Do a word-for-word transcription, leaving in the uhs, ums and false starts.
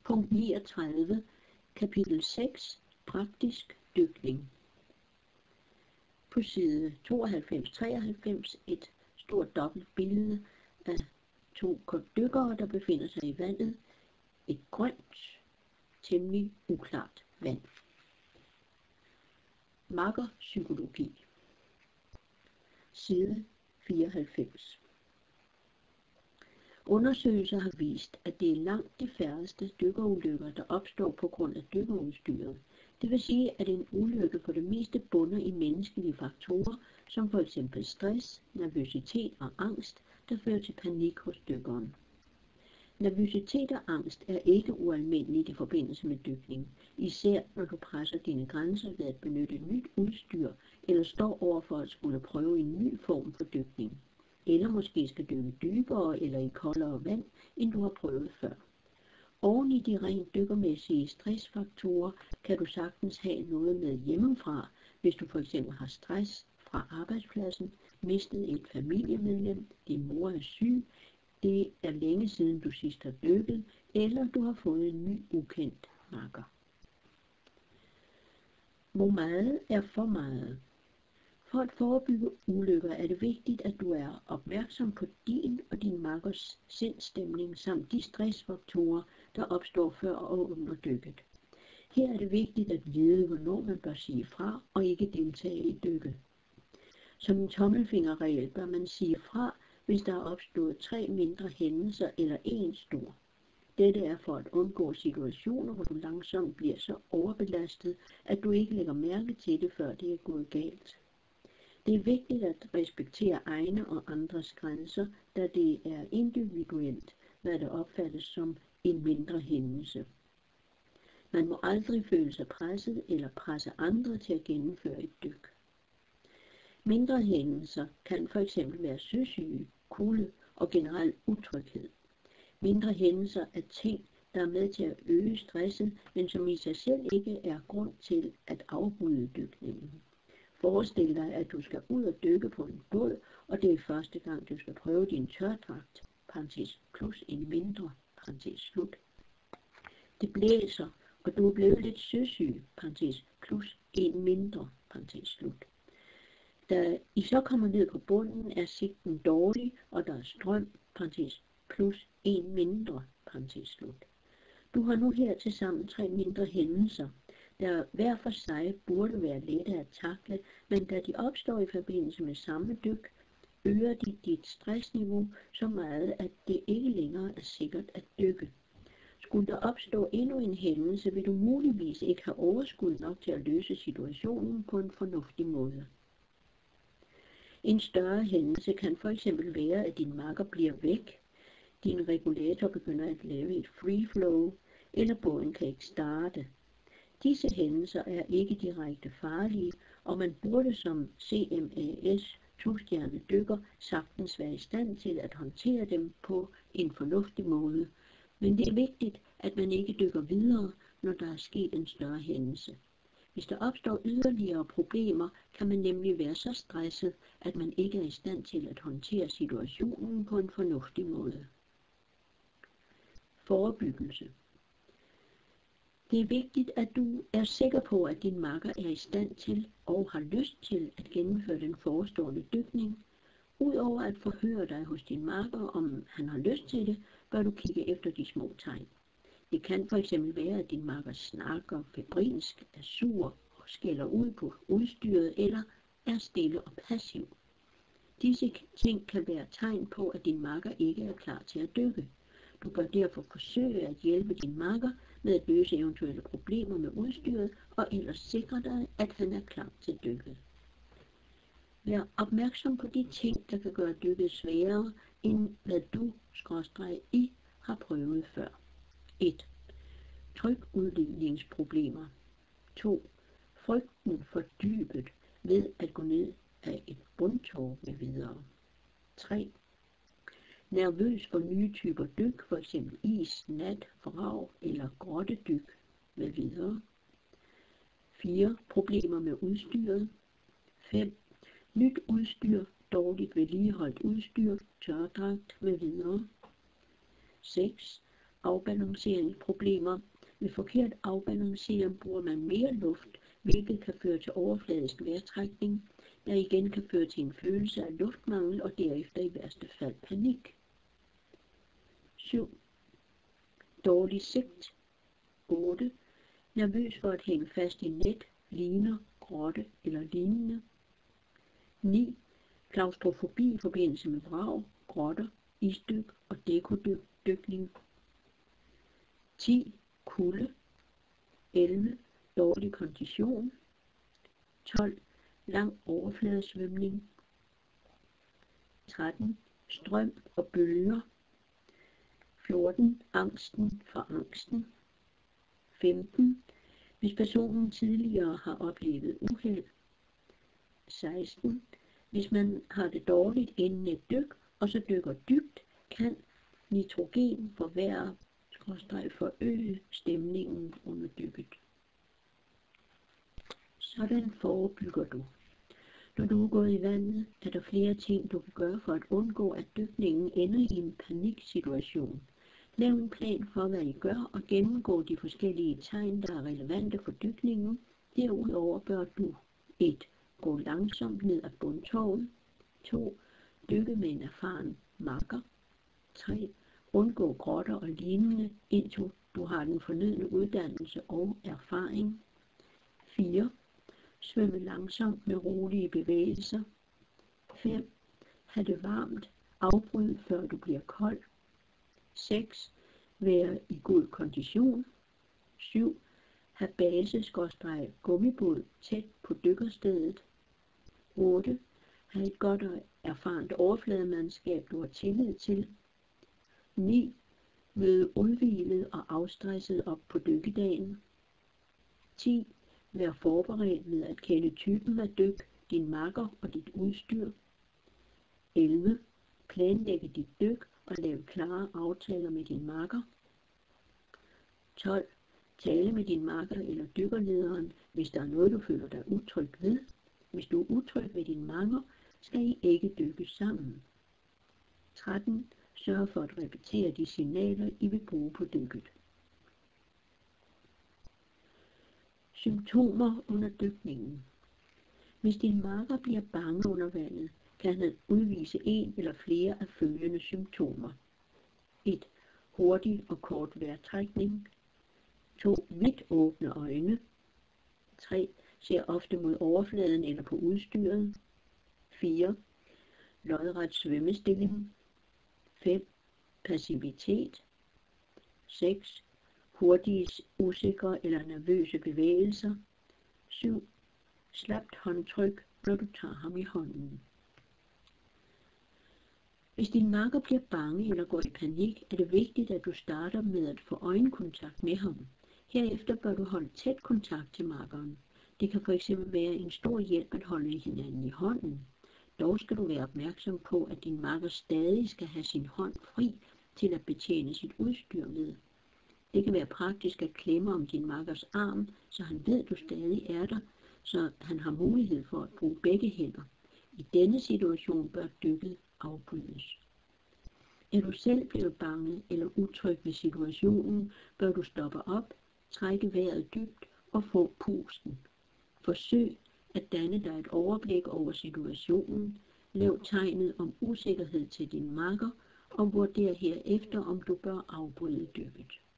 Punkt niogtredive, kapitel seks, praktisk dykning. På side tooghalvfems treoghalvfems et stort dobbelt billede af to dykkere, der befinder sig i vandet. Et grønt, temmelig uklart vand. Makkerpsykologi. Side fireoghalvfems. Undersøgelser har vist, at det er langt de færreste dykkerulykker, der opstår på grund af dykkerudstyret. Det vil sige, at en ulykke for det meste bunder i menneskelige faktorer, som for eksempel stress, nervøsitet og angst, der fører til panik hos dykkeren. Nervøsitet og angst er ikke ualmindeligt i forbindelse med dykning, især når du presser dine grænser ved at benytte nyt udstyr, eller står over for at skulle prøve en ny form for dykning, eller måske skal dykke dybere eller i koldere vand, end du har prøvet før. Oven i de rent dykkermæssige stressfaktorer kan du sagtens have noget med hjemmefra, hvis du for eksempel har stress fra arbejdspladsen, mistet et familiemedlem, din mor er syg, det er længe siden du sidst har dykket, eller du har fået en ny ukendt makker. Hvor meget er for meget? For at forebygge ulykker er det vigtigt, at du er opmærksom på din og din makkers sindstemning samt de stressfaktorer, der opstår før og under dykket. Her er det vigtigt at vide, hvornår man bør sige fra og ikke deltage i dykket. Som en tommelfingerregel bør man sige fra, hvis der er opstået tre mindre hændelser eller en stor. Dette er for at undgå situationer, hvor du langsomt bliver så overbelastet, at du ikke lægger mærke til det, før det er gået galt. Det er vigtigt at respektere egne og andres grænser, da det er individuelt, hvad der opfattes som en mindre hændelse. Man må aldrig føle sig presset eller presse andre til at gennemføre et dyk. Mindre hændelser kan for eksempel være søsyge, kulde og generel utryghed. Mindre hændelser er ting, der er med til at øge stresset, men som i sig selv ikke er grund til at afbryde dykningen. Forestil dig, at du skal ud og dykke på en båd, og det er første gang, du skal prøve din tørdragt, parentes plus en mindre, parentes slut. Det blæser, og du er blevet lidt søsyg, parentes plus en mindre, parentes slut. Da I så kommer ned på bunden, er sigten dårlig, og der er strøm, parentes plus en mindre, parentes slut. Du har nu her til sammen tre mindre hændelser, der hver for sig burde være lette at takle, men da de opstår i forbindelse med samme dyk, øger de dit stressniveau så meget, at det ikke længere er sikkert at dykke. Skulle der opstå endnu en hændelse, vil du muligvis ikke have overskud nok til at løse situationen på en fornuftig måde. En større hændelse kan for eksempel være, at din makker bliver væk, din regulator begynder at lave et free flow, eller båden kan ikke starte. Disse hændelser er ikke direkte farlige, og man burde som C M A S to-stjerne dykker sagtens være i stand til at håndtere dem på en fornuftig måde. Men det er vigtigt, at man ikke dykker videre, når der er sket en større hændelse. Hvis der opstår yderligere problemer, kan man nemlig være så stresset, at man ikke er i stand til at håndtere situationen på en fornuftig måde. Forebyggelse. Det er vigtigt, at du er sikker på, at din makker er i stand til og har lyst til at gennemføre den forestående dykning. Udover at forhøre dig hos din makker, om han har lyst til det, bør du kigge efter de små tegn. Det kan for eksempel være, at din makker snakker febrilsk, er sur og skælder ud på udstyret eller er stille og passiv. Disse ting kan være tegn på, at din makker ikke er klar til at dykke. Du bør derfor forsøge at hjælpe din makker med at løse eventuelle problemer med udstyret, og ellers sikre dig, at han er klar til dykket. Vær opmærksom på de ting, der kan gøre dykket sværere, end hvad du, skråstreg, I, har prøvet før. et. Trykudligningsproblemer. to. Frygten for dybet ved at gå ned af et bundtog med videre. tre. Nervøs for nye typer dyk, for eksempel is, nat, vrag eller grottedyk med videre. fire. Problemer med udstyret. fem. Nyt udstyr, dårligt vedligeholdt udstyr, tørdragt med videre. seks. afbalanceringsproblemer. Ved forkert afbalancering bruger man mere luft, hvilket kan føre til overfladisk vejrtrækning, der igen kan føre til en følelse af luftmangel og derefter i værste fald panik. syv. Dårlig sigt. otte. Nervøs for at hænge fast i net, liner, grotte eller lignende. ni. Klaustrofobi i forbindelse med vrag, grotter, isdyk og dekodykning. ti. Kulde. elleve. Dårlig kondition. tolv. Lang overfladesvømning. tretten. Strøm og bølger. fjorten. Angsten for angsten. femten. Hvis personen tidligere har oplevet uheld. seksten. Hvis man har det dårligt inden et dyk, og så dykker dybt, kan nitrogen forværre skråstreg forøge stemningen under dykket. Sådan forebygger du. Når du er gået i vandet, er der flere ting, du kan gøre for at undgå, at dykningen ender i en paniksituation. Lav en plan for, hvad I gør, og gennemgå de forskellige tegn, der er relevante for dykningen. Derudover bør du et. Gå langsomt ned ad bundtorvet. to. Dykke med en erfaren makker. tre. Undgå grotter og lignende, indtil du har den fornødne uddannelse og erfaring. fire. Svømme langsomt med rolige bevægelser. fem. Ha' det varmt. Afbryd før du bliver kold. seks. Være i god kondition. syv. Ha' base-gummibåd tæt på dykkerstedet. otte. Ha' et godt og erfarent overflademandskab, du har tillid til. ni. Møde udhvilet og afstresset op på dykkedagen. ti. Vær forberedt med at kende typen af dyk, din makker og dit udstyr. elleve. Planlægge dit dyk og lave klare aftaler med din makker. tolv. Tale med din makker eller dykkerlederen, hvis der er noget, du føler dig utryg ved. Hvis du er utryg ved din makker, skal I ikke dykke sammen. tretten. Sørg for at repetere de signaler, I vil bruge på dykket. Symptomer under dykningen. Hvis din makker bliver bange under vandet, kan han udvise en eller flere af følgende symptomer. et. Hurtig og kort vejrtrækning. to. Vidt åbne øjne. tre. Ser ofte mod overfladen eller på udstyret. fire. Lodret svømmestilling. fem. Passivitet. seks. Hurtige, usikre eller nervøse bevægelser. syv. Slapt håndtryk, når du tager ham i hånden. Hvis din makker bliver bange eller går i panik, er det vigtigt, at du starter med at få øjenkontakt med ham. Herefter bør du holde tæt kontakt til makkeren. Det kan fx være en stor hjælp at holde hinanden i hånden. Dog skal du være opmærksom på, at din makker stadig skal have sin hånd fri til at betjene sit udstyr med. Det kan være praktisk at klemme om din makkers arm, så han ved, at du stadig er der, så han har mulighed for at bruge begge hænder. I denne situation bør dykket afbrydes. Er du selv blevet bange eller utryg ved situationen, bør du stoppe op, trække vejret dybt og få pusten. Forsøg at danne dig et overblik over situationen. Lav tegnet om usikkerhed til din makker og vurder herefter, om du bør afbryde dykket.